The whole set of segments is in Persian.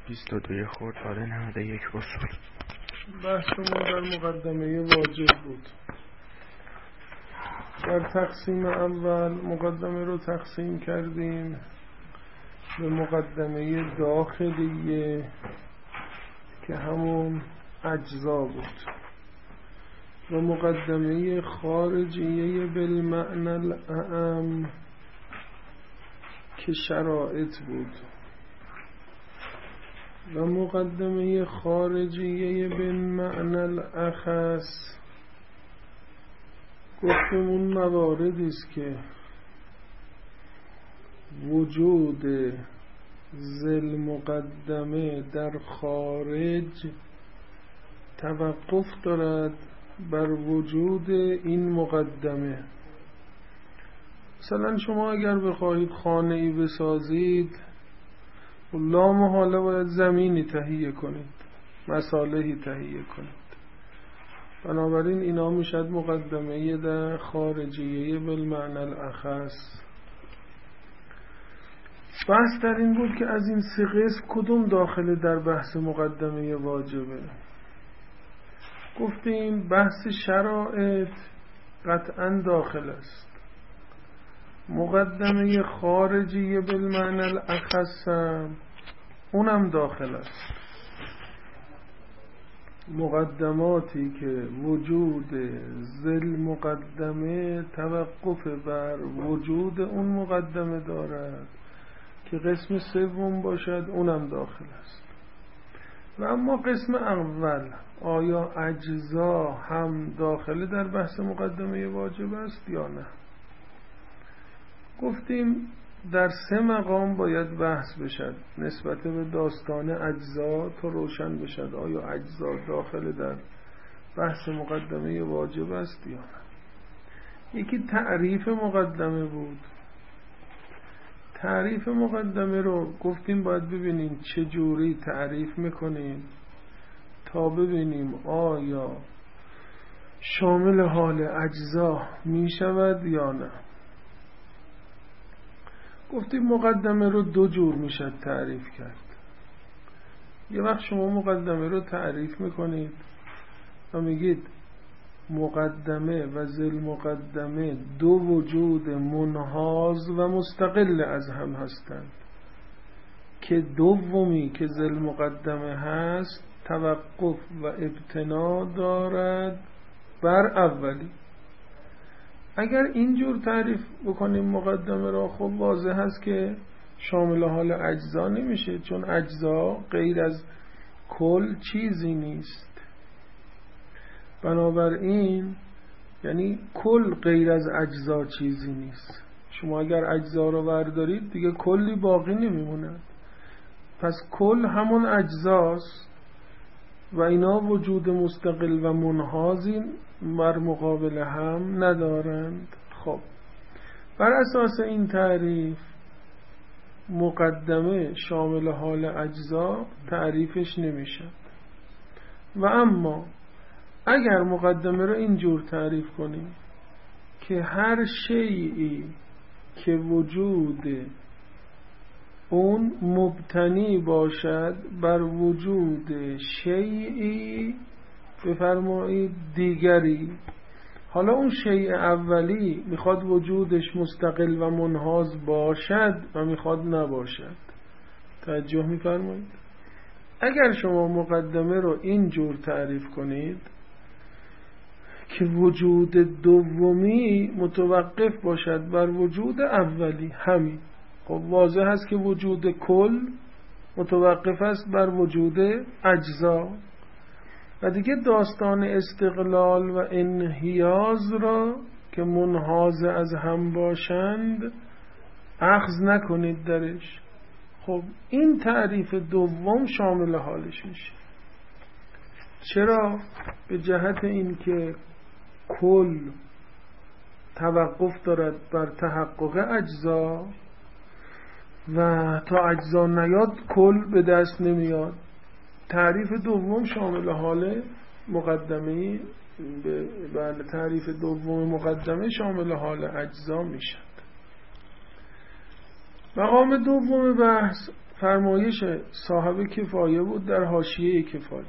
22 خرداد 91 اصول. بحثمون در مقدمه واجب بود. در تقسیم اول مقدمه رو تقسیم کردیم به مقدمه داخلیه که همون اجزا بود و مقدمه خارجیه بالمعنی الاعم که شرائط بود و مقدمه خارجیه بالمعنی الاخص گفتمون مواردی است که وجود ذل مقدمه در خارج توقف دارد بر وجود این مقدمه. مثلا شما اگر بخواهید خانه ای بسازید لا محاله باید زمینی تهیه کنید، مصالحی تهیه کنید. بنابراین اینا میشد مقدمه در خارجیه بالمعنی الاخص. بحث در این بود که از این سه قسم کدوم داخل در بحث مقدمه واجبه. گفتیم بحث شرائط قطعا داخل است. مقدمه خارجیه بالمعنی الاخص اونم داخل است. مقدماتی که وجود ذل مقدمه توقف بر وجود اون مقدمه دارد که قسم سوم باشد اونم داخل است. و اما قسم اول آیا اجزا هم داخل در بحث مقدمه واجب است یا نه؟ گفتیم در سه مقام باید بحث بشد نسبت به داستان اجزا تا روشن بشد آیا اجزا داخل در بحث مقدمه واجب است یا نه. یکی تعریف مقدمه بود. تعریف مقدمه رو گفتیم باید ببینیم چه جوری تعریف میکنیم تا ببینیم آیا شامل حال اجزا میشود یا نه. گفتیم مقدمه رو دو جور میشد تعریف کرد. یه وقت شما مقدمه رو تعریف میکنید و میگید مقدمه و ذل مقدمه دو وجود منحاز و مستقل از هم هستند که دومی که ذل مقدمه هست توقف و ابتنا دارد بر اولی. اگر اینجور تعریف بکنیم مقدمه را خب واضح هست که شامل حال اجزا نمیشه، چون اجزا غیر از کل چیزی نیست. بنابراین یعنی کل غیر از اجزا چیزی نیست. شما اگر اجزا رو بردارید دیگه کلی باقی نمیموند. پس کل همون اجزاست و اینا وجود مستقل و منحازی بر مقابل هم ندارند. خب بر اساس این تعریف مقدمه شامل حال اجزا تعریفش نمیشد. و اما اگر مقدمه رو اینجور تعریف کنیم که هر شیئی که وجود اون مبتنی باشد بر وجود شیئی بفرمایید دیگری، حالا اون شیء اولی میخواد وجودش مستقل و منحاز باشد و میخواد نباشد. توجه میفرمایید؟ اگر شما مقدمه رو اینجور تعریف کنید که وجود دومی متوقف باشد بر وجود اولی، همین خب واضح است که وجود کل متوقف است بر وجود اجزا و دیگه داستان استقلال و انحیاز را که منحاز از هم باشند اخذ نکنید درش. خب این تعریف دوم شامل حالش میشه. چرا؟ به جهت این که کل توقف دارد بر تحقق اجزا و تا اجزا نیاد کل به دست نمیاد. تعریف دوم شامل حال مقدمه بله تعریف دوم مقدمه شامل حال اجزا میشد. مقام دوم بحث فرمایش صاحب کفایه بود در حاشیه کفایه.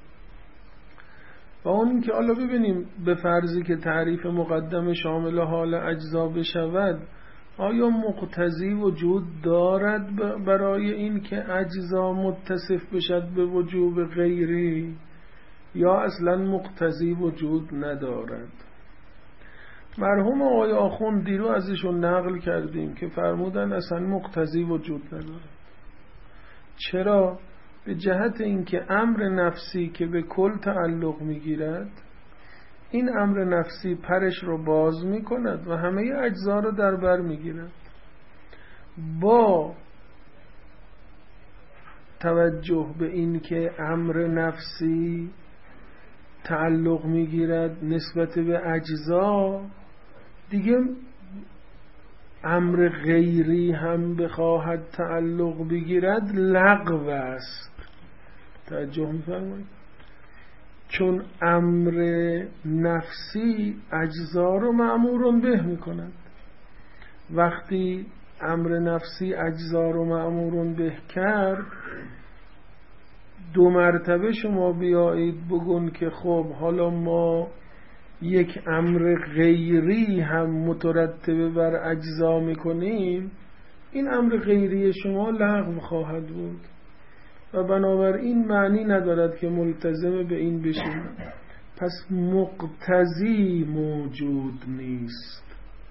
و اون این که حالا ببینیم به فرضی که تعریف مقدم شامل حال اجزا بشود، آیا مقتضی وجود دارد برای این که اجزا متصف بشد به وجوب غیری، یا اصلا مقتضی وجود ندارد؟ مرحوم آقای آخوند دیرو ازشون نقل کردیم که فرمودن اصلا مقتضی وجود ندارد. چرا؟ به جهت اینکه امر نفسی که به کل تعلق میگیرد، این امر نفسی پرش رو باز میکند و همه اجزا رو در بر میگیرد. با توجه به اینکه امر نفسی تعلق میگیرد نسبت به اجزا، دیگه امر غیری هم بخواهد تعلق بگیرد لغو است. توجه می‌فرمایید؟ چون امر نفسی اجزا رو مأمور به می‌کند. وقتی امر نفسی اجزا رو مأمور به کرد، دو مرتبه شما بیایید بگون که خب حالا ما یک امر غیری هم مترتب بر اجزا میکنیم، این امر غیری شما لغو خواهد بود و بنابراین معنی ندارد که ملتزم به این بشیم. پس مقتضی موجود نیست.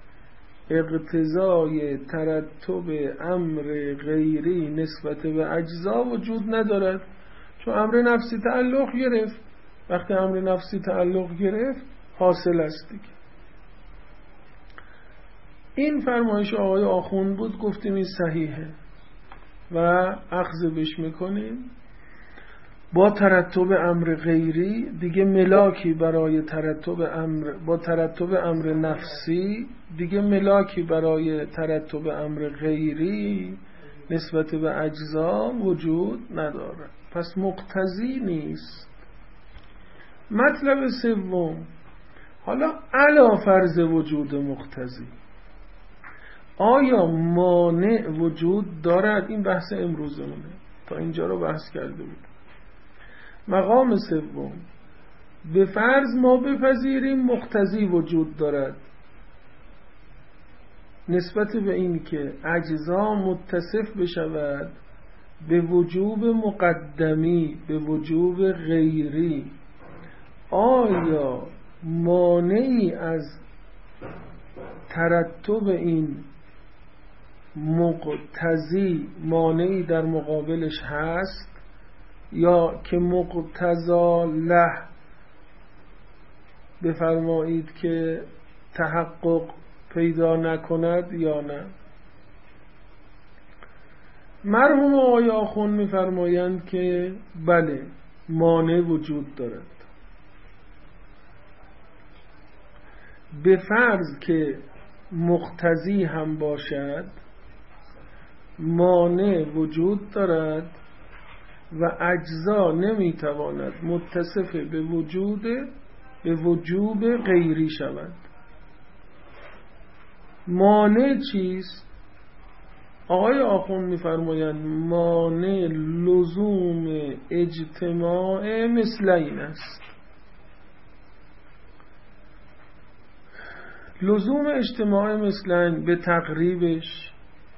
اقتضای ترتب امر غیری نسبت به اجزا وجود ندارد، چون امر نفسی تعلق گرفت. وقتی امر نفسی تعلق گرفت حاصل است دیگه. این فرمایش آقای آخوند بود، گفتیم این صحیحه و اخذ بش میکنیم. با ترتب امر غیری دیگه ملاکی برای ترتب امر، با ترتب امر نفسی دیگه ملاکی برای ترتب امر غیری نسبت به اجزا وجود نداره. پس مقتضی نیست. مطلب سوم، حالا علا فرض وجود مقتضی، آیا مانع وجود دارد؟ این بحث امروزمونه، تا اینجا رو بحث کرده بود. مقام سوم، به فرض ما بپذیریم مقتضی وجود دارد نسبت به این که اجزا متصف بشود به وجوب مقدمی، به وجوب غیری، آیا مانعی از ترتب این مقتضی مانعی در مقابلش هست، یا که مقتضا له بفرمایید که تحقق پیدا نکند یا نه؟ مرحوم آقای آخوند می‌فرمایند که بله، مانع وجود دارد. به فرض که مقتضی هم باشد، مانع وجود دارد و اجزا نمیتواند متصف به وجوب غیری شود. مانع چیست؟ آقای آخوند می‌فرمایند مانع لزوم اجتماع مثلین است. لزوم اجتماع مثلین به تقریبش،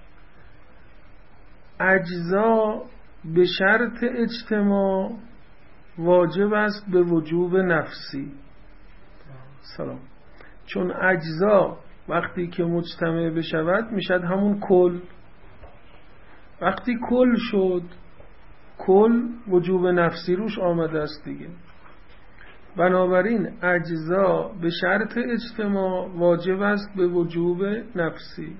اجزا به شرط اجتماع واجب است به وجوب نفسی. سلام. چون اجزا وقتی که مجتمع بشود میشد همون کل. وقتی کل شد، کل وجوب نفسی روش آمده است دیگه. بنابراین اجزا به شرط اجتماع واجب است به وجوب نفسی.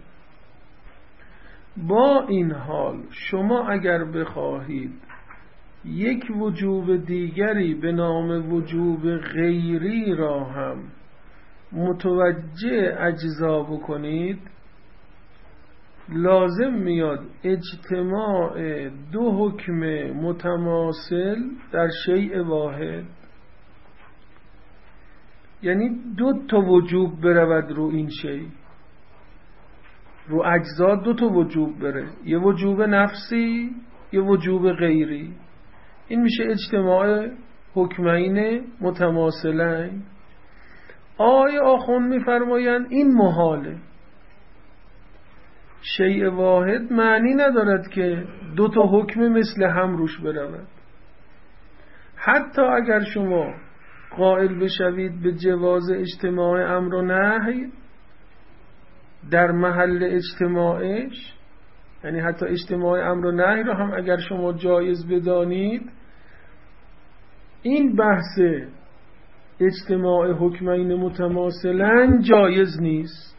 با این حال شما اگر بخواهید یک وجوب دیگری به نام وجوب غیری را هم متوجه اجزا بکنید، لازم میاد اجتماع دو حکم متماثل در شیء واحد، یعنی دو تا وجوب برود رو این شیء. رو اجزا دو تا وجوب بره، یه وجوب نفسی یه وجوب غیری. این میشه اجتماع حکمین متماثلین. آقای آخوند میفرمایند این محاله. شیء واحد معنی ندارد که دو تا حکم مثل هم روش برود. حتی اگر شما قائل بشوید به جواز اجتماع امر و نهی در محل اجتماعش، یعنی حتی اجتماع امر و نهی رو هم اگر شما جایز بدانید، این بحث اجتماع حکمین متماثلن جایز نیست.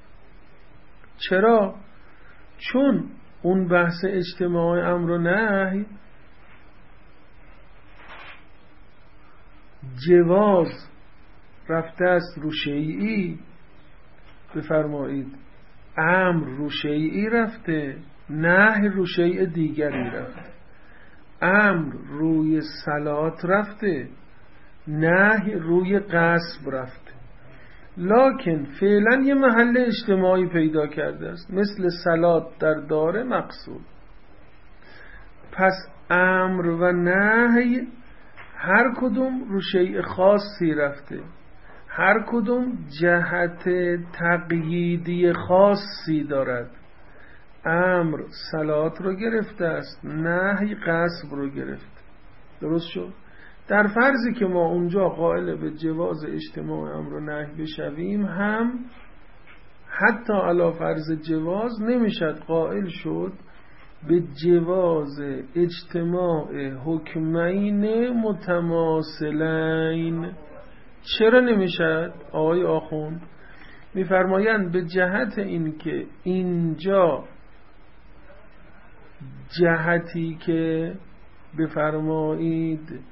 چرا؟ چون اون بحث اجتماع امر و نهی جواز رفته است رو شیعی، بفرمایید امر رو شیعی رفته، نهی رو شیء دیگری رفته. امر روی صلات رفته، نهی روی غصب رفته. لکن فعلا یه محل اجتماعی پیدا کرده است، مثل صلات در دار مقصود. پس امر و نهی هر کدوم رو شیء خاصی رفته، هر کدوم جهت تقییدی خاصی دارد. امر صلات رو گرفته است، نهی غصب رو گرفته. درست شد؟ در فرضی که ما اونجا قائل به جواز اجتماع امر و نهی بشویم، هم حتی علی فرض جواز نمیشد قائل شد به جواز اجتماع حکمین متماثلین. چرا نمیشد؟ آقای آخوند میفرمایند به جهت این که اینجا جهتی که بفرمایید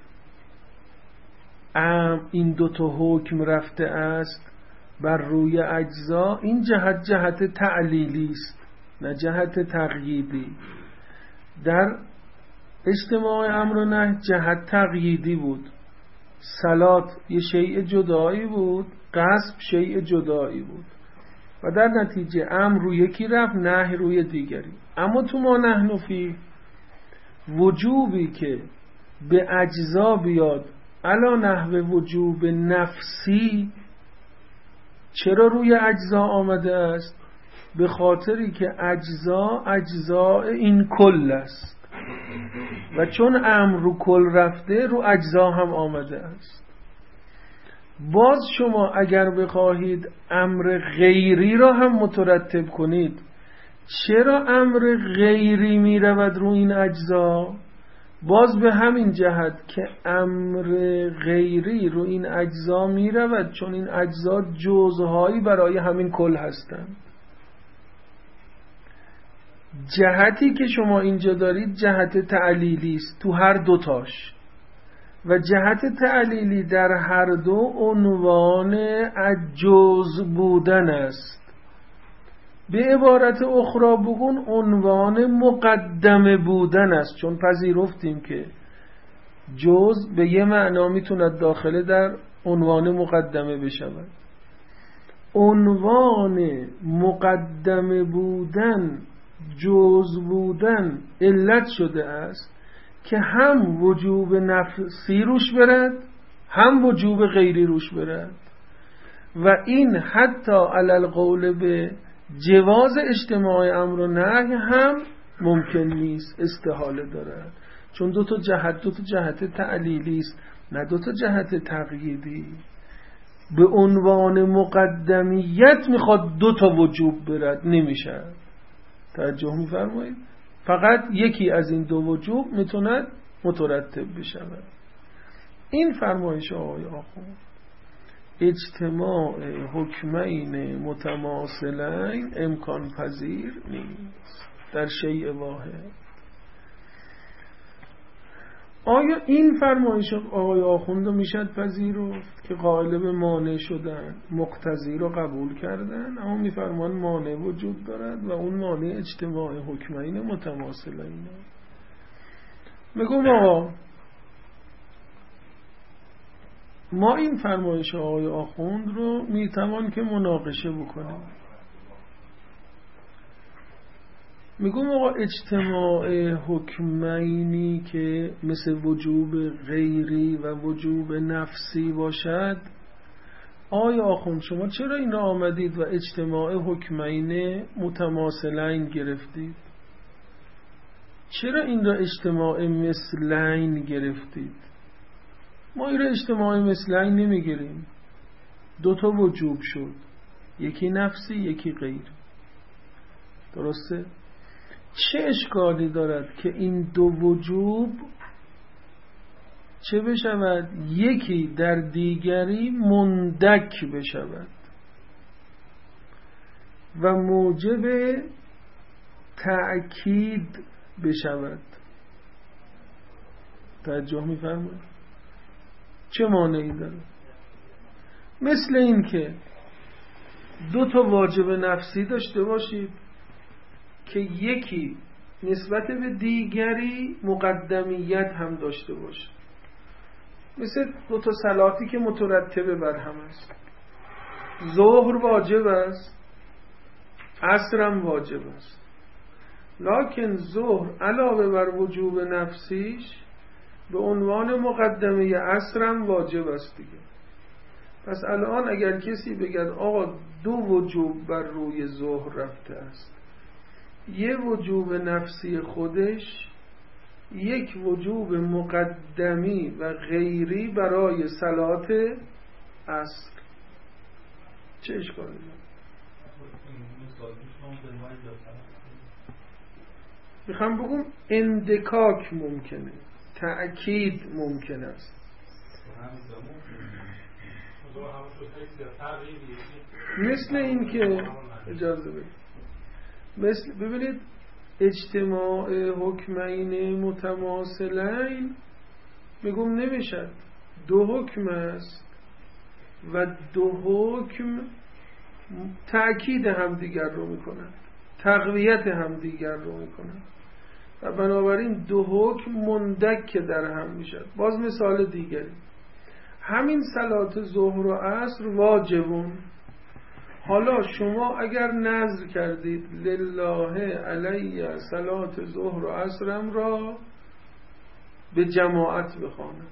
این دو تا حکم رفته است بر روی اجزا، این جهت تعلیلی است نه جهت تقییدی. در اجتماع امر و نهی جهت تقییدی بود، صلات یه شیء جدایی بود، غصب شیء جدایی بود و در نتیجه امر روی یکی رفت، نهی روی دیگری. اما تو ما نحن فی وجوبی که به اجزا بیاد علا نحو وجوب نفسی، چرا روی اجزا آمده است؟ به خاطری که اجزا این کل است و چون امر رو کل رفته رو اجزا هم آمده است. باز شما اگر بخواهید امر غیری را هم مترتب کنید، چرا امر غیری می رود رو این اجزا؟ باز به همین جهت که امر غیری رو این اجزا می رود چون این اجزا جزءهایی برای همین کل هستند. جهتی که شما اینجا دارید جهت تعلیلی است تو هر دوتاش، و جهت تعلیلی در هر دو عنوان جزء بودن است. به عبارت اخرى بگون عنوان مقدمه بودن است، چون پذیرفتیم که جزء به یه معنا میتوند داخله در عنوان مقدمه بشود. عنوان مقدمه بودن، جزء بودن علت شده است که هم وجوب نفسی روش برد هم وجوب غیری روش برد، و این حتی علی القول به جواز اجتماع امر و نهی هم ممکن نیست، استحاله دارد، چون دو تا جهت تعلیلی است نه دو تا جهت تقییدی. به عنوان مقدمیت میخواد دو تا وجوب برد، نمیشه. توجه میفرمایید؟ فقط یکی از این دو وجوب میتوند مترتب بشود. این فرمایش آقای آخوند اجتماع حکمین متماثلین امکان پذیر نیست در شیء واحد. آیا این فرمایش آقای آخوند رو میشد پذیرفت که قائل به مانع شدن، مقتضی رو قبول کردن، اما میفرمان مانع وجود دارد و اون مانع اجتماع حکمین متماثلین؟ میگم آقا ما این فرمایش آقای آخوند رو میتوان که مناقشه بکنیم. میگم آقا اجتماع حکمینی که مثل وجوب غیری و وجوب نفسی باشد، آیا آخوند شما چرا این را آمدید و اجتماع حکمین متماثلین گرفتید؟ چرا این را اجتماع مثلین گرفتید؟ ما این را اجتماع مثلین نمیگیریم. دوتا وجوب شد، یکی نفسی یکی غیر. درسته؟ چه اشکالی دارد که این دو وجوب چه بشود؟ یکی در دیگری مندک بشود و موجب تأکید بشود. توجه می‌فرمایید؟ چه مانعی داره؟ مثل این که دو تا واجب نفسی داشته باشید که یکی نسبت به دیگری مقدمیت هم داشته باشه. مثل دو تا صلاتی که مترتبه بر هم است. ظهر واجب است، عصر هم واجب است، لکن ظهر علاوه بر وجوب نفسیش به عنوان مقدمه عصر هم واجب است دیگه. پس الان اگر کسی بگد آقا دو وجوب بر روی ظهر رفته است، یه وجوب نفسی خودش، یک وجوب مقدمی و غیری برای صلات عصر، چه اشکالی داره؟ میخوام بگم اندکاک ممکنه، تأکید ممکن است. مثل این که اجازه بدید، ببینید اجتماع حکمین متماثلین میگم نمیشد. دو حکم است و دو حکم تأکید همدیگر رو میکنند، تقویت همدیگر رو میکنند و بنابراین دو حکم مندک در هم میشد. باز مثال دیگری، همین صلات ظهر و عصر واجبون. حالا شما اگر نذر کردید لله علی صلات ظهر و عصرم را به جماعت بخوانم،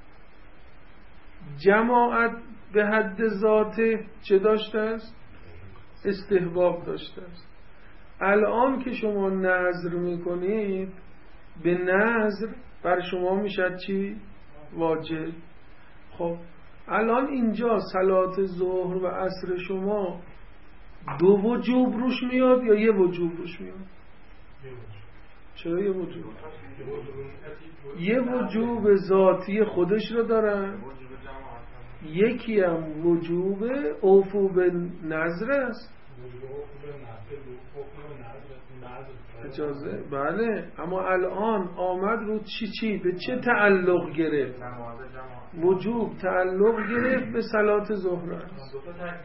جماعت به حد ذاته چه داشته است؟ استحباب داشته است. الان که شما نذر میکنید، به نذر بر شما میشد چی؟ واجب. خب الان اینجا صلات ظهر و عصر شما دو وجوب روش میاد یا یه وجوب روش میاد؟ چرا یه وجوب؟ یه وجوب ذاتی خودش رو دارن، یکی هم وجوب اوفو به نظر است. اجازه؟ بله، اما الان آمد رو چی به چه تعلق گرفت؟ وجوب تعلق گرفت به صلات ظهر است.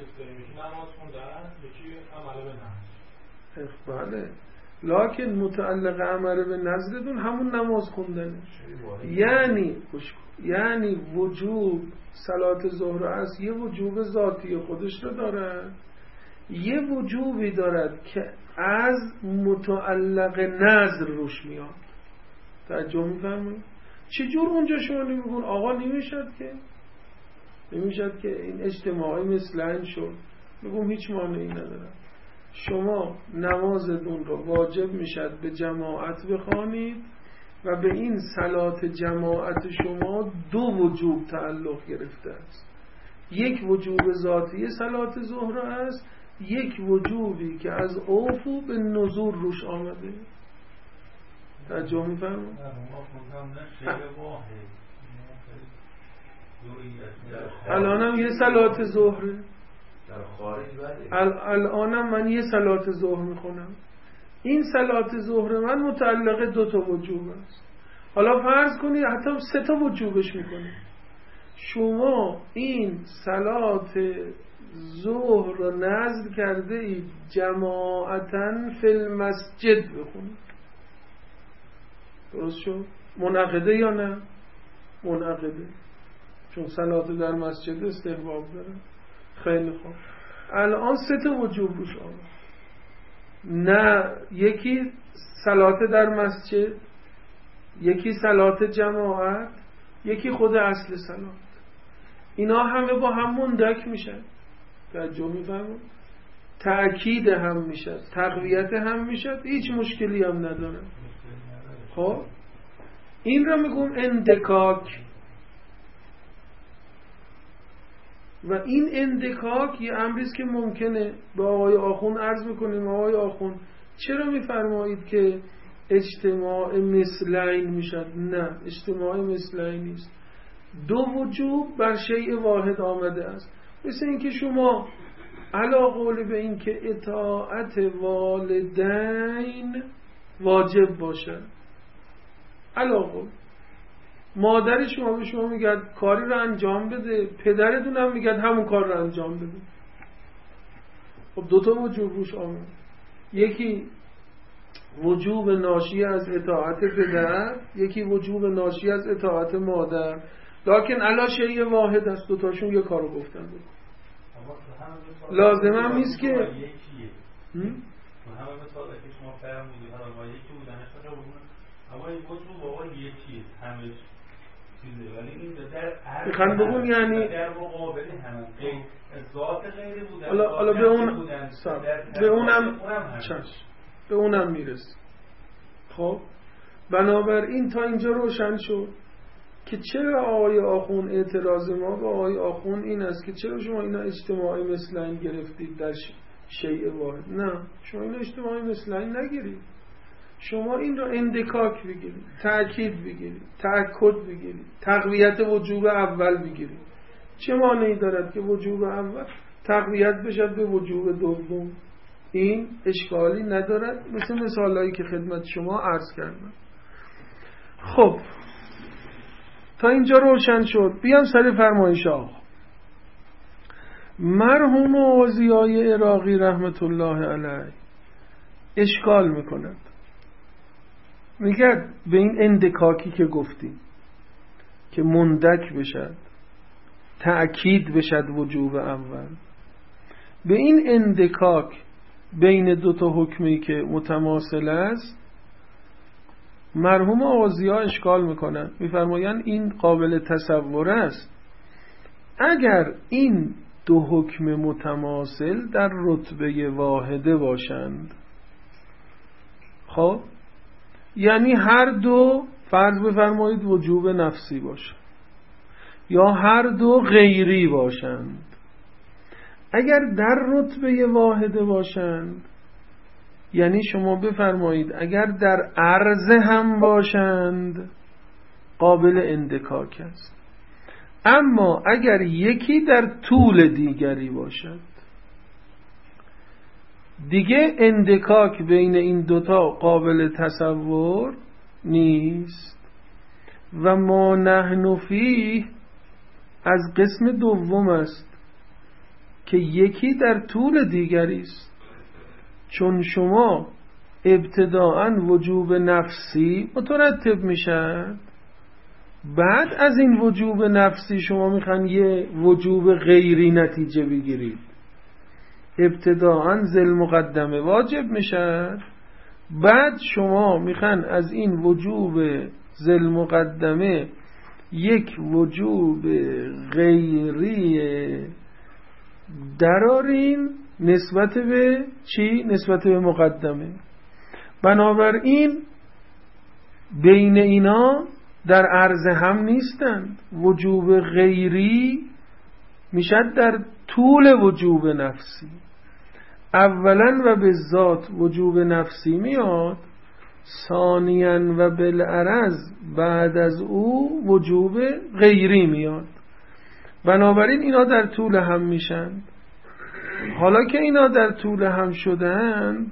بله، لکن متعلق امر به نظردون همون نماز خوندنه. یعنی وجوب صلات ظهر است یه وجوب ذاتی خودش رو داره، یه وجوبی دارد که از متعلق نظر روش میاد. توجه می‌فرمایید؟ چجور اونجا شما نمیگون آقا نمیشد که این اجتماعی مثل شد؟ میگم هیچ مانعی نداره. شما نمازتون رو واجب میشد به جماعت بخوانید و به این صلات جماعت شما دو وجوب تعلق گرفته است. یک وجوب ذاتی صلات ظهر است، یک وجوبی که از اوفو به نزول روش آمده. توجه می‌فرمایید؟ الانم یه صلات ظهره، الانم من یه صلات ظهر میخونم. این صلات ظهر من متعلق دو تا وجوب است. حالا فرض کنید حتی سه تا وجوبش میکنه. شما این صلات ظهر رو نذر کرده اید جماعتاً فی المسجد بخونید. درست شد؟ منعقده یا نه؟ منعقده، چون صلات در مسجد استحباب داره. خیلی خوب، الان سه تا وجوب روش آمد. نه یکی صلات در مسجد، یکی صلات جماعت، یکی خود اصل صلات. اینا همه با هم مندک میشن. توجه میفهمون؟ تأکید هم میشد، تقویت هم میشد، هیچ مشکلی هم نداره. خب این را میگم اندکاک. و این اندکاک یه امریست که ممکنه به آقای آخوند عرض میکنیم آقای آخوند چرا میفرمایید که اجتماع مثلین میشد؟ نه، اجتماع مثلین نیست. دو وجوب بر شیء واحد آمده است. مثل اینکه شما علا قول به این که اطاعت والدین واجب باشد، علا قول مادر شما به شما میگه کاری رو انجام بده، پدرتون هم میگه همون کار رو انجام بده. خب دوتا وجوب روش آمد. یکی وجوب ناشی از اطاعت پدر، یکی وجوب ناشی از اطاعت مادر، لکن علا شیء واحد است، دوتاشون یه کارو گفتن بکن. لازم هم نیست که همه مثال که شما فرمودید حالا ما یکی بودنش اما این وجوب واقعا یکیه، همه چیزه، ولی این در میخوان بگون یعنی در مقابل هم ذات غیری بودن. حالا به اونم میرسه. خب بنابراین تا اینجا روشن شد که چرا آقای آخوند اعتراض ما به آقای آخوند این است که چرا شما اینا اجتماعی مثلین گرفتید در شیء واحد. نه، شما اینا اجتماعی مثلین نگیرید، شما این رو اندکاک بگیرید، تأکید بگیرید، تأکد بگیرید، تقویت وجوب اول بگیرید. چه مانعی دارد که وجوب اول تقویت بشد به وجوب دوم؟ این اشکالی ندارد، مثل مثالایی که خدمت شما عرض کردم. خب تا اینجا روشن شد. بیام سر فرمایش آقا. مرحوم اوزیای عراقی رحمت الله علیه اشکال میکند، میگه به این اندکاکی که گفتیم که مندک بشد، تأکید بشد وجوب اول، به این اندکاک بین دو تا حکمی که متماثل است مرحوم اوزیا اشکال میکنن، میفرمایند این قابل تصور است اگر این دو حکم متماثل در رتبه واحده باشند. خب یعنی هر دو فرض بفرمایید وجوب نفسی باشند یا هر دو غیری باشند. اگر در رتبه واحده باشند یعنی شما بفرمایید اگر در عرض هم باشند قابل اندکاک است، اما اگر یکی در طول دیگری باشد دیگه اندکاک بین این دوتا قابل تصور نیست. و ما نحن فیه از قسم دوم است که یکی در طول دیگری است، چون شما ابتداءً وجوب نفسی مترتب میشد، بعد از این وجوب نفسی شما میخوان یه وجوب غیری نتیجه بگیرید. ابتداءً ذل مقدمه واجب میشد، بعد شما میخوان از این وجوب ذل مقدمه یک وجوب غیری درارین نسبت به چی؟ نسبت به مقدمه. بنابراین بین اینا در عرض هم نیستند. وجوب غیری میشد در طول وجوب نفسی. اولا و به ذات وجوب نفسی میاد، ثانیاً و بالعرض بعد از او وجوب غیری میاد. بنابراین اینا در طول هم میشن. حالا که اینا در طول هم شدند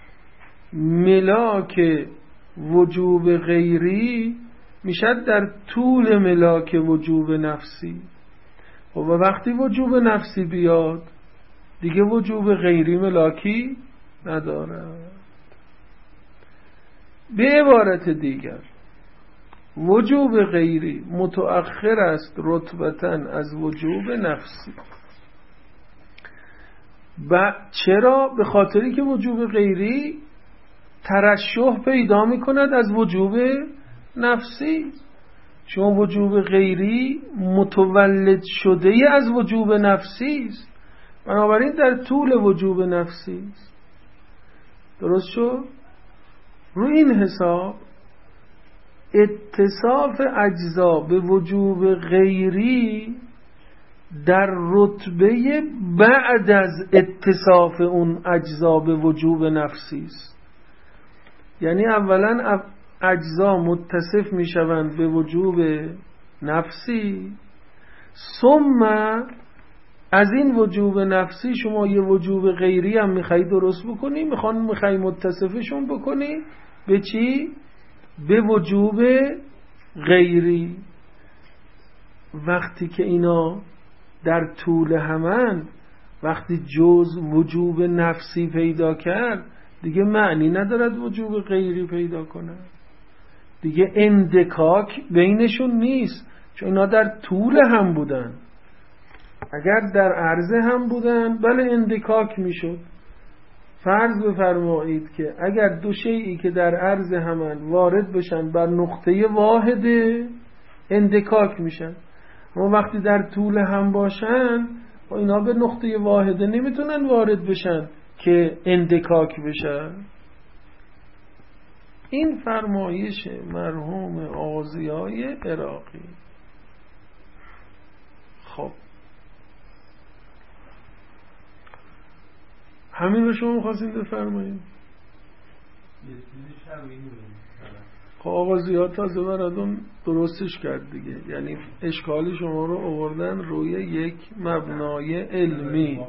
ملاک وجوب غیری میشد در طول ملاک وجوب نفسی. و وقتی وجوب نفسی بیاد دیگه وجوب غیری ملاکی نداره. به عبارت دیگر وجوب غیری متأخر است رتبتاً از وجوب نفسی. و چرا؟ به خاطری که وجوب غیری ترشح پیدا میکند از وجوب نفسی. چون وجوب غیری متولد شده از وجوب نفسی است، بنابراین در طول وجوب نفسی است. درست شد؟ روی این حساب اتصاف اجزا به وجوب غیری در رتبه بعد از اتصاف اون اجزا به وجوب نفسی است. یعنی اولا اجزا متصف می شوند به وجوب نفسی، ثم از این وجوب نفسی شما یه وجوب غیری هم میخوایی درست بکنی، میخوایی متصفشون بکنی به چی؟ به وجوب غیری. وقتی که اینا در طول همن، وقتی جز وجوب نفسی پیدا کرد دیگه معنی ندارد وجوب غیری پیدا کنه، دیگه اندکاک بینشون نیست، چون اینا در طول هم بودن. اگر در عرضه هم بودن بله اندکاک میشد. فرض بفرمایید که اگر دو شیئی که در عرضه همن وارد بشن بر نقطه واحده اندکاک میشن، اما وقتی در طول هم باشن اینا به نقطه واحده نمیتونن وارد بشن که اندکاک بشن. این فرمایش مرحوم آغازیای عراقی. خب همین رو شما می‌خواستین بفرمایید؟ خب آغازیات تازه براتون درستش کرد دیگه، یعنی اشکال شما رو آوردن روی یک مبنای علمی.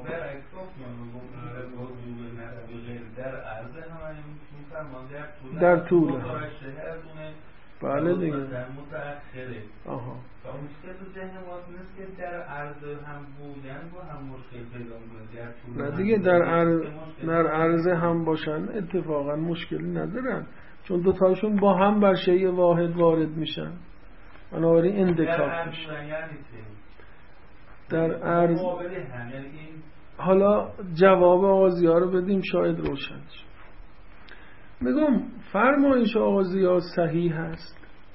در طول بله دیگه. آها. مشکل تو ذهن ما نیست که در عرضه هم بودن با هم مشکل پیدا می‌کنه. نه دیگه در عرضه هم باشن اتفاقا مشکلی ندارن، چون دوتاشون با هم بر شیء واحد وارد میشن، بنابراین اندکاک میشه. در عرض حالا جواب آغازی‌ها رو بدیم شاید روشن شه. میگم فرمایش آغازی‌ها صحیح هست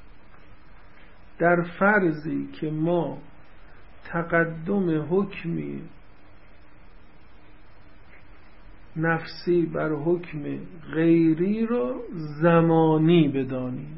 در فرضی که ما تقدم حکمی نفسی بر حکم غیری رو زمانی بدانیم.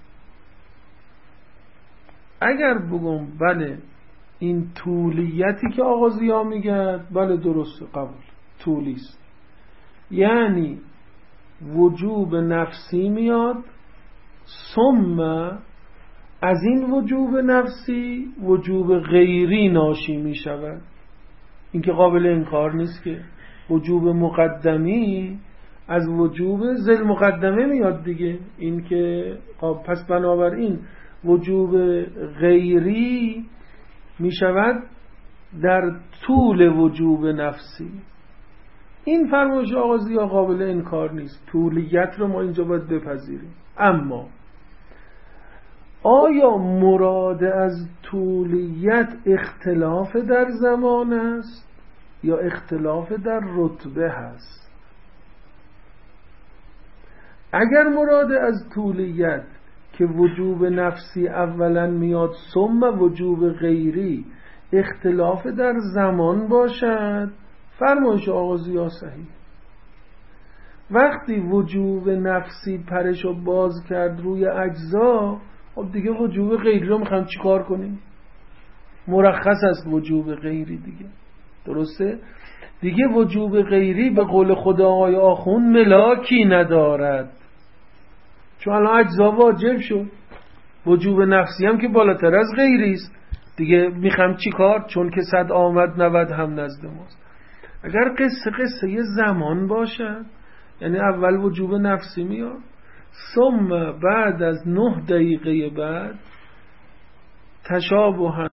اگر بگم بله این طولیتی که آغازی‌ها میگن بله درسته، قبول، طولیست، یعنی وجوب نفسی میاد ثم از این وجوب نفسی وجوب غیری ناشی می شود. این که قابل انکار نیست که وجوب مقدمی از وجوب ذل مقدمه میاد دیگه. این که پس بنابراین وجوب غیری می شود در طول وجوب نفسی. این فرمایش آغازی‌ها قابل انکار نیست، طولیت رو ما اینجا باید بپذیریم. اما آیا مراد از طولیت اختلاف در زمان است یا اختلاف در رتبه هست؟ اگر مراد از طولیت که وجوب نفسی اولا میاد ثم وجوب غیری اختلاف در زمان باشد، فرمایش آغازی‌ها صحیح. وقتی وجوب نفسی پرشو باز کرد روی اجزا، خب دیگه وجوب غیری رو میخوام چیکار کنیم؟ مرخص است وجوب غیری دیگه، درسته؟ دیگه وجوب غیری به قول خدا آقای آخوند ملاکی ندارد، چون الان اجزا واجب شد، وجوب نفسی هم که بالاتر از غیری است دیگه، میخوام چیکار؟ چون که 100 آمد 90 هم نزد ماست. اگر قصه یه زمان باشد، یعنی اول وجوب نفسی میاد ثم بعد از 9 دقیقه بعد تشابه